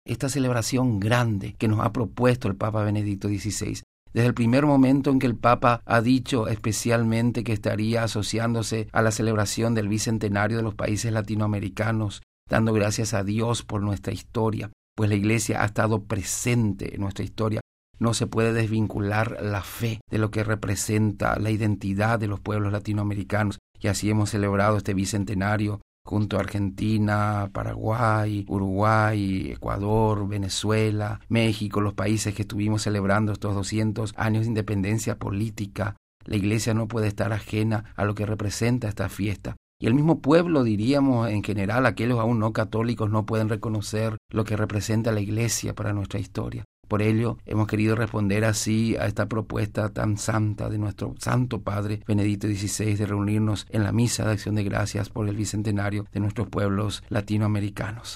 esta celebración grande que nos ha propuesto el Papa Benedicto XVI. Desde el primer momento en que el Papa ha dicho especialmente que estaría asociándose a la celebración del bicentenario de los países latinoamericanos, dando gracias a Dios por nuestra historia, pues la Iglesia ha estado presente en nuestra historia. No se puede desvincular la fe de lo que representa la identidad de los pueblos latinoamericanos, y así hemos celebrado este bicentenario junto a Argentina, Paraguay, Uruguay, Ecuador, Venezuela, México, los países que estuvimos celebrando estos 200 años de independencia política. La Iglesia no puede estar ajena a lo que representa esta fiesta. Y el mismo pueblo, diríamos en general, aquellos aún no católicos no pueden reconocer lo que representa la Iglesia para nuestra historia. Por ello, hemos querido responder así a esta propuesta tan santa de nuestro Santo Padre Benedicto XVI de reunirnos en la Misa de Acción de Gracias por el Bicentenario de nuestros pueblos latinoamericanos.